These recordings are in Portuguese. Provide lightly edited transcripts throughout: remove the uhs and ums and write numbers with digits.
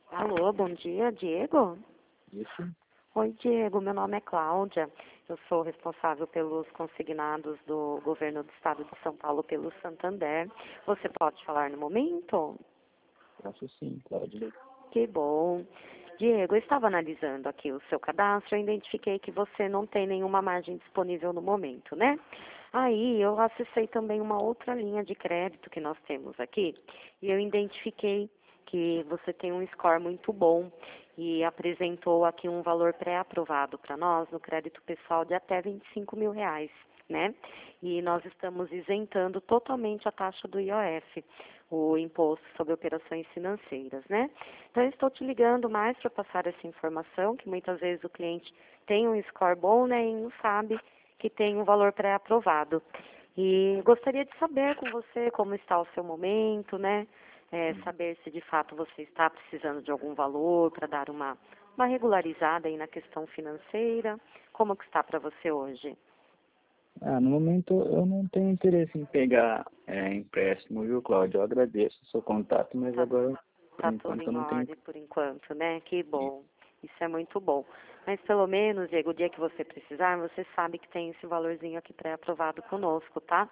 Alô, bom dia, Diego? Isso? Oi, Diego, meu nome é Cláudia. Eu sou responsável pelos consignados do governo do estado de São Paulo pelo Santander. Você pode falar no momento? Posso sim, Cláudio. Que bom. Diego, eu estava analisando aqui o seu cadastro e identifiquei que você não tem nenhuma margem disponível no momento, né? Aí eu acessei também uma outra linha de crédito que nós temos aqui e eu identifiquei que você tem um score muito bom e apresentou aqui um valor pré-aprovado para nós no crédito pessoal de até R$ 25.000, né? E nós estamos isentando totalmente a taxa do IOF, o Imposto sobre Operações Financeiras, né? Então, eu estou te ligando mais para passar essa informação, que muitas vezes o cliente tem um score bom, né, e não sabe que tem um valor pré-aprovado. E gostaria de saber com você como está o seu momento, né? Saber se de fato você está precisando de algum valor para dar uma regularizada aí na questão financeira. Como que está para você hoje? No momento eu não tenho interesse em pegar empréstimo, viu, Cláudio? Eu agradeço o seu contato, mas Tá, agora, por tá tudo enquanto, eu em não tenho. ordem por enquanto, né? Que bom. Isso é muito bom. Mas pelo menos, Diego, o dia que você precisar, você sabe que tem esse valorzinho aqui pré-aprovado conosco, tá?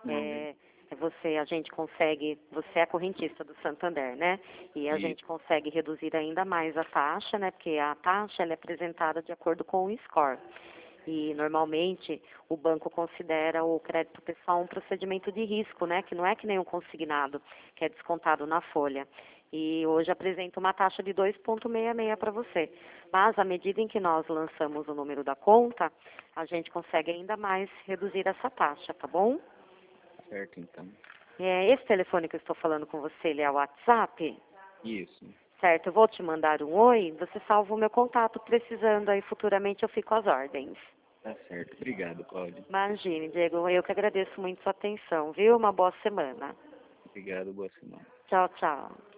A gente consegue, você é correntista do Santander, né? E a Isso. gente consegue reduzir ainda mais a taxa, né? Porque a taxa ela é apresentada de acordo com o score. E normalmente o banco considera o crédito pessoal um procedimento de risco, né? Que não é que nem o consignado, que é descontado na folha. E hoje apresenta uma taxa de 2,66 para você. Mas à medida em que nós lançamos o número da conta, a gente consegue ainda mais reduzir essa taxa, tá bom? Certo, então. Esse telefone que eu estou falando com você, ele é o WhatsApp? Isso. Certo, eu vou te mandar um oi, você salva o meu contato, precisando aí futuramente eu fico às ordens. Tá certo. Obrigado, Cláudio. Imagine, Diego, eu que agradeço muito sua atenção, viu? Uma boa semana. Obrigado, boa semana. Tchau, tchau.